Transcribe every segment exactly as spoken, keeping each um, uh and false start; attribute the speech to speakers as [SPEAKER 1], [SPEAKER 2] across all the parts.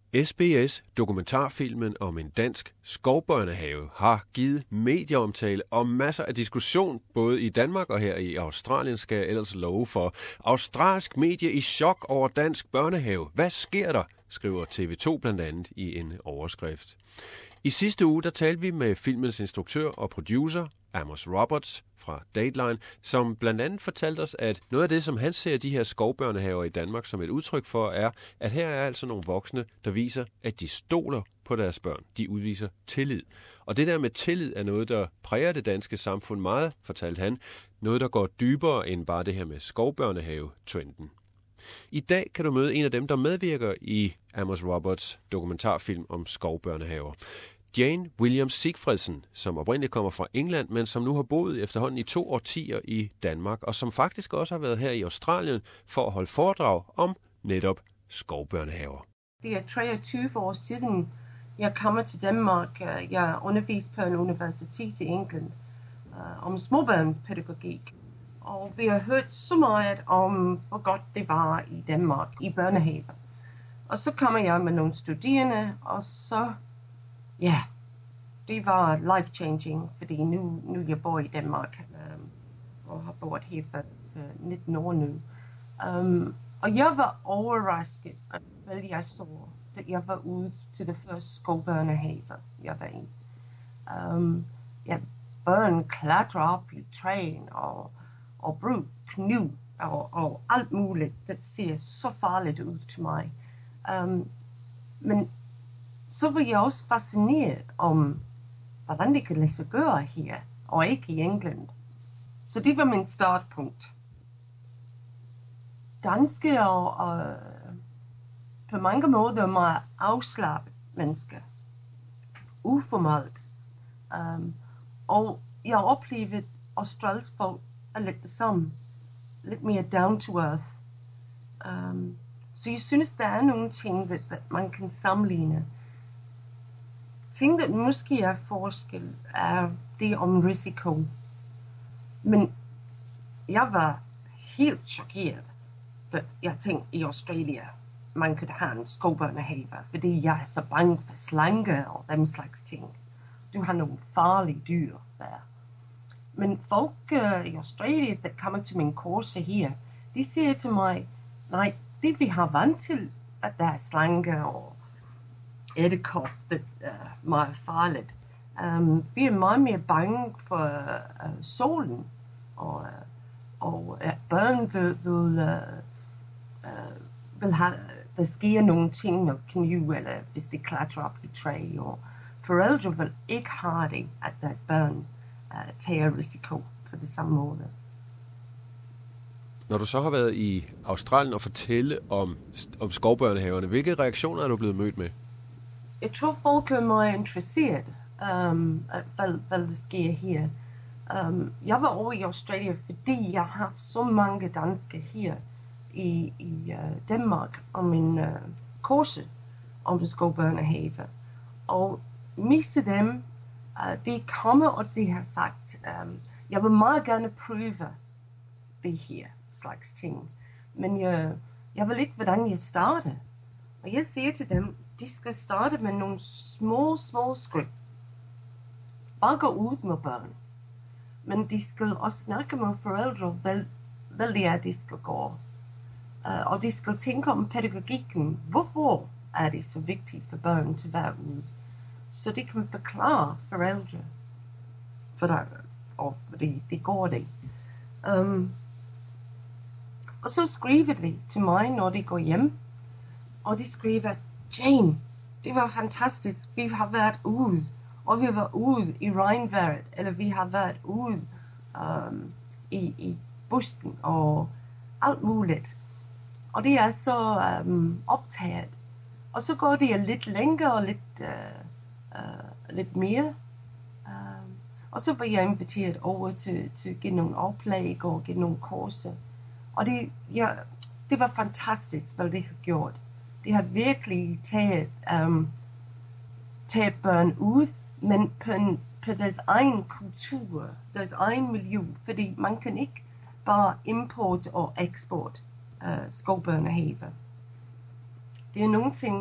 [SPEAKER 1] S B S dokumentarfilmen om en dansk skovbørnehave har givet medieomtale og masser af diskussion både i Danmark og her i Australien, skal jeg ellers love for. Australsk medie i chok over dansk børnehave. Hvad sker der? Skriver T V to blandt andet i en overskrift. I sidste uge der talte vi med filmens instruktør og producer Amos Roberts fra Dateline, som blandt andet fortalte os, at noget af det, som han ser de her skovbørnehaver i Danmark som et udtryk for, er, at her er altså nogle voksne, der viser, at de stoler på deres børn. De udviser tillid. Og det der med tillid er noget, der præger det danske samfund meget, fortalte han. Noget, der går dybere end bare det her med skovbørnehave-trenden. I dag kan du møde en af dem, der medvirker i Amos Roberts dokumentarfilm om skovbørnehaver. Jane Williams Sigfredsen, som oprindeligt kommer fra England, men som nu har boet efterhånden i to årtier i Danmark, og som faktisk også har været her i Australien for at holde foredrag om netop skovbørnehaver.
[SPEAKER 2] Det er treogtyve år siden, jeg kom til Danmark. Jeg underviste på en universitet i England uh, om småbørnspædagogik. Og vi har hørt så meget om, hvor godt det var i Danmark i børnehaver. Og så kommer jeg med nogle studerende, og så ja, det var life-changing, fordi nu, nu jeg bor i Danmark, um, og har boet her for, for nitten år nu. Um, og jeg var overrasket, hvad jeg så, da jeg var ude til det første skovbørnehave, jeg var i. Um, ja, børn klatrer op i træen og, og bruger kniv og, og alt muligt. Det ser så farligt ud til mig. Um, men så var jeg også fascineret om, hvordan det kan lade sig gøre her, og ikke i England. Så det var min startpunkt. Danske og, og på mange måder meget afslappet mennesker. Uformelt. Um, og jeg oplevede, at australsk folk er lidt det samme. Lidt mere down to earth. Um, så jeg synes, der er nogle ting, that, that man kan sammenligne. Ting, der måske er forskel, er det om risiko. Men jeg var helt chokeret, da jeg tænkte i Australien, man kunne have en skovbørnehave, fordi jeg er så bange for slange og den slags ting. Du har nogle farlige dyr der. Men folk uh, i Australien, der kommer til min kurser her, de siger til mig, nej, det vi har vant til, at der er slange og edderkop, det er meget farligt. Um, vi er meget mere bange for uh, solen, og, uh, og at børn vil, vil, uh, uh, vil have, der sker nogle ting med kniv, eller hvis de klatrer op i træ, og forældre vil ikke have det, at deres børn uh, tager risiko på det samme måde.
[SPEAKER 1] Når du så har været i Australien og fortælle om, om skovbørnehaverne, hvilke reaktioner er du blevet mødt med?
[SPEAKER 2] Jeg tror, folk er meget interesseret, um, hvad, hvad der sker her. Um, jeg var over i Australien, fordi jeg har haft så mange danske her i, i uh, Danmark om min uh, kurse om det skovbørnehave. Og mest af dem, uh, de kommer og de har sagt, um, jeg vil meget gerne prøve det her slags ting. Men jeg, jeg vil ikke, hvordan jeg starter. Og jeg siger til dem, de skal starte med nogle små, små skridt. Bare gå ud med børn. Men de skal også snakke med forældre, hvad, hvad det er, de skal gå. Uh, og de skal tænke om pædagogikken. Hvorfor er det så vigtigt for børn til at være ude? Så de kan forklare forældre, for der, og det, det går det. Um, og så skriver de til mig, når de går hjem. Og de skriver, Jane, det var fantastisk. Vi har været ude, og vi har været ude i regnvejret, eller vi har været ude um, i, i busken og alt muligt. Og det er så um, optaget. Og så går det lidt længere og lidt, uh, uh, lidt mere. Um, og så var jeg inviteret over til, til at give nogle oplæg og give nogle kurser. Og det, ja, det var fantastisk, hvad det har gjort. De har virkelig taget, um, taget børn ud, men på, en, på deres egen kultur, deres egen miljø, fordi man kan ikke bare import og eksport uh, skovbørnehave. Det er nogle ting,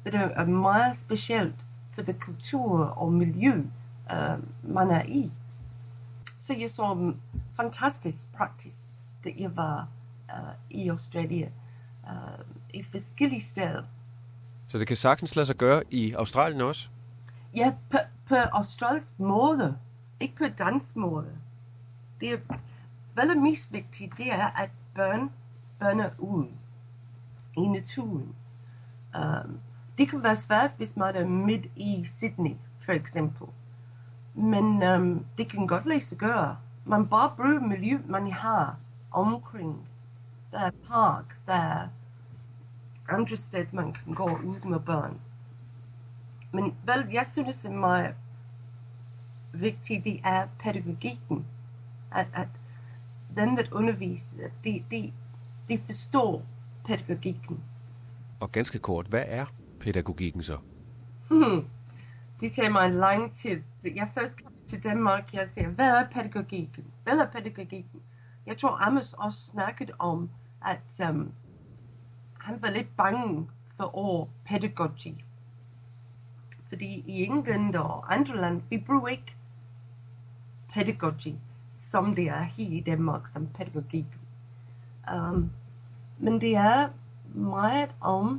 [SPEAKER 2] det er meget specielt for det kultur og miljø, uh, man er i. Så jeg så en fantastisk praksis, da jeg var uh, i Australien, uh, i forskellige steder.
[SPEAKER 1] Så det kan sagtens lade sig gøre i Australien også?
[SPEAKER 2] Ja, på, på australsk måde, ikke på dansk måde. Det er vel mest vigtigt, det er, at børn, børn er ude i naturen. Um, det kan være svært, hvis man er midt i Sydney, for eksempel. Men um, det kan godt lade sig gøre. Man bare bruger miljø, man har omkring. Der er park, der er andre steder, man kan gå ud med børn. Men vel, jeg synes, det er meget vigtigt, det er pædagogikken. At, at den, der underviser, de, de, de forstår pædagogikken.
[SPEAKER 1] Og ganske kort, hvad er pædagogikken så?
[SPEAKER 2] Hmm. Det tager mig en lang tid. Jeg først kom til Danmark, jeg siger, hvad er pædagogikken? Hvad er pædagogikken? Jeg tror, Amos også snakkede om, at um, han var lidt bange for ord pædagogi. Fordi i England og andre lande, vi bruger ikke pædagogi, som det er her i Danmark, som pædagogik. Um, men det er meget om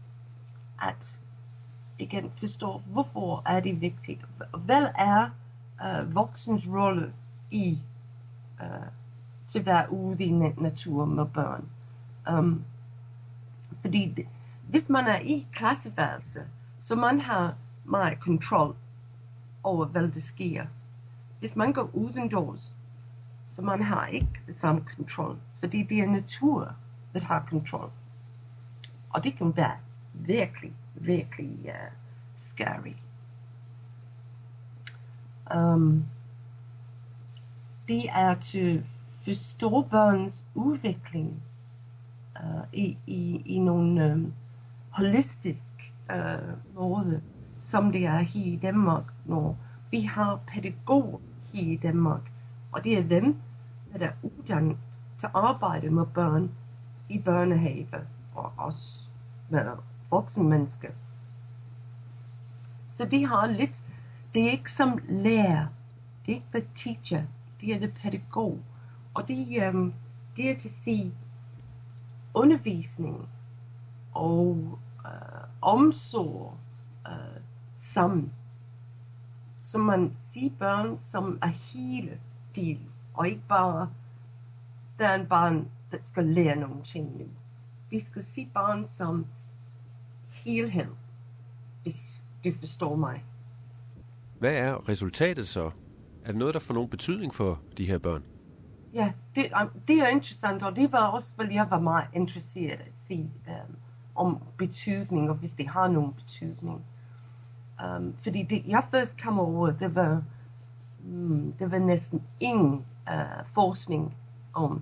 [SPEAKER 2] at igen forstå, hvorfor er det vigtigt. Hvad er uh, voksens rolle i uh, til at være ude i naturen med børn? Um, fordi det, hvis man er i klasseværelse, så man har meget kontrol over, hvad der sker. Hvis man går udendørs, så man har ikke det samme kontrol, fordi det er natur, der har kontrol. Og det kan være virkelig, virkelig uh, scary. Um, det er til forstå børns udvikling uh, i, i, i nogle um, holistisk uh, måde, som det er her i Danmark, når vi har pædagoger her i Danmark, og det er dem, der er uddannet til at arbejde med børn i børnehave, og også med voksne mennesker. Så de har lidt, det er ikke som lærer, det er ikke the teacher, det er the pædagog, og det, um, det er til at sige undervisning og uh, omsorg uh, sammen. Så man siger børn som er hele del, og ikke bare, der er en barn, der skal lære nogle ting nu. Vi skal sige barn som helhed, hvis du forstår mig.
[SPEAKER 1] Hvad er resultatet så? Er det noget, der får nogen betydning for de her børn?
[SPEAKER 2] Ja, det, det er interessant, og det var også, hvad jeg var meget interesseret at sige um, om betydning, og hvis det har nogen betydning. Um, fordi det, jeg først kom over, det var, um, det var næsten ingen uh, forskning om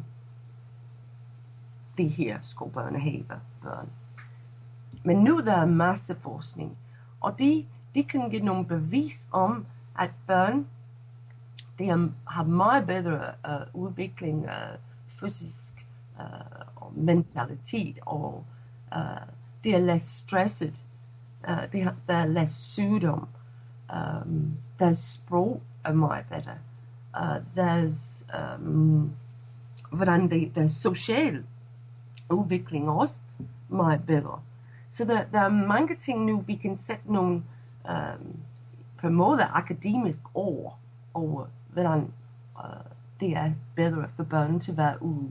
[SPEAKER 2] det her skolebørnehave børn. Men nu der er masse forskning, og de, de kan give nogle bevis om, at børn de har meget bedre uh, udvikling, uh, fysisk uh, og mentalitet, og uh, de er less stresset, uh, de har, der er less sygdom, um, deres sprog er meget bedre, uh, deres, um, hvordan de, deres social udvikling også meget bedre. Så der, der er mange ting nu, vi kan sætte nogle um, på en måde akademisk ord over, hvordan uh, det er bedre for børn til at være ude.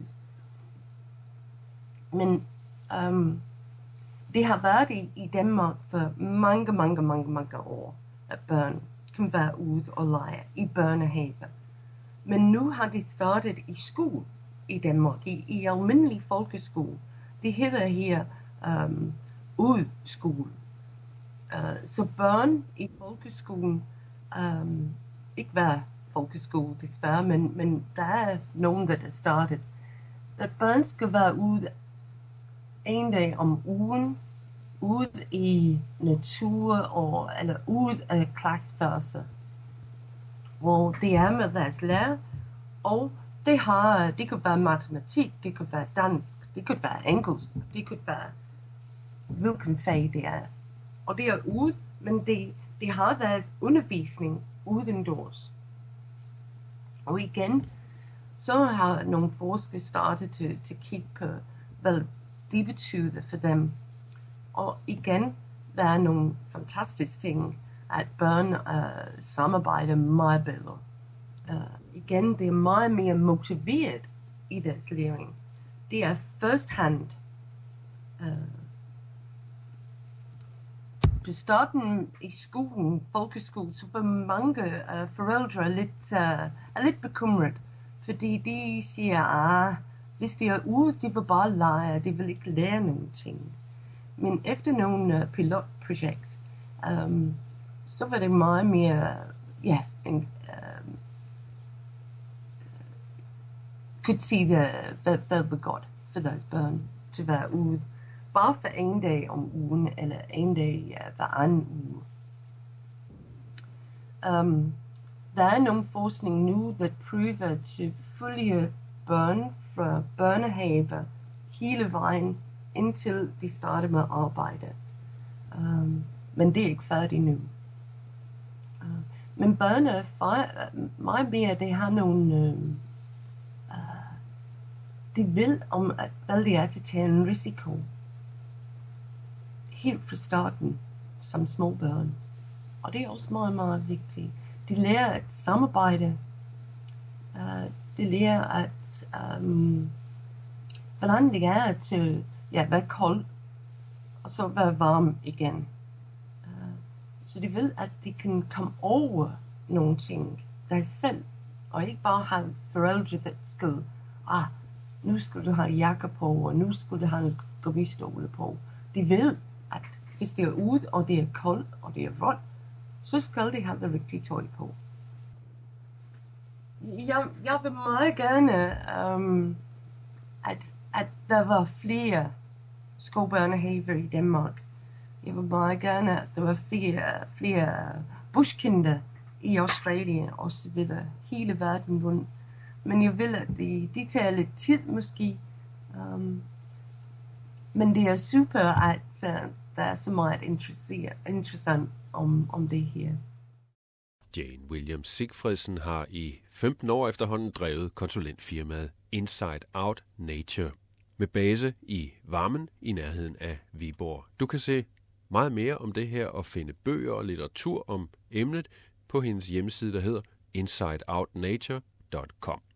[SPEAKER 2] Men um, det har været i, i Danmark for mange, mange, mange, mange år, at børn kan være ude og lege i børnehave. Men nu har de startet i skole i Danmark, i, i almindelig folkeskole. Det hedder her um, udskole. Uh, så børn i folkeskolen, um, ikke hver folkeskole desværre, men, men der er nogen, der er startet, at børn skal være ude en dag om ugen, ude i natur, og, eller ude af klasseværelse, hvor det er med deres lærer, og det, har, det kan være matematik, det kan være dansk, det kan være engelsk, det kan være hvilken fag det er. og det er ude, men det, det har deres undervisning udendørs. Og igen, så har nogle forskere startet til, til at kigge på, hvad det betyder for dem. Og igen, der er nogle fantastiske ting, at børn uh, samarbejder meget bedre. Uh, igen, det er meget mere motiveret i deres læring. Det er first hand. Uh, på starten i skolen, folkeskole, så var mange uh, forældre lidt, uh, er lidt bekymret, fordi de siger, ah, hvis de er ude, de vil bare lege, de vil ikke lære nogen ting. Men efter nogle uh, pilotprojekt, um, så var det meget mere, ja, en, um, kunne sige, hvad, hvad var godt for deres børn til at være ude. Bare for en dag om ugen, eller en dag ja, hver anden uge. Um, der er nogle forskning nu, der prøver til følge børn fra børnehaver hele vejen, indtil de starter med at arbejde. Um, men det er ikke færdigt nu. Uh, men børn er meget mere, det har nogle... Uh, uh, de vil om, at hvad det er til at tage en risiko. Helt fra starten, som små børn. Og det er også meget, meget vigtigt. De lærer at samarbejde. Uh, de lærer at, um, hvordan det er til ja, være kold, og så være varm igen. Uh, så de ved, at de kan komme over nogle ting der selv, og ikke bare have forældre, der skal, ah, nu skal du have jakker på, og nu skal du have gummistøvler på. De ved, at hvis det er ude, og det er koldt, og det er vådt, så skal de have det rigtige tøj på. Jeg, jeg vil meget gerne, um, at, at der var flere skovbørnehaver i Danmark. Jeg vil meget gerne, at der var flere, flere bushkinder i Australien, og så videre, hele verden rundt. Men jeg vil, at de, de tager lidt tid måske. Um, men det er super, at uh, der er så meget interessant om, om det her.
[SPEAKER 1] Jane Williams Sigfridsen har i femten år efterhånden drevet konsulentfirmaet Inside Out Nature med base i Vammen i nærheden af Viborg. Du kan se meget mere om det her og finde bøger og litteratur om emnet på hendes hjemmeside, der hedder inside out nature punktum com.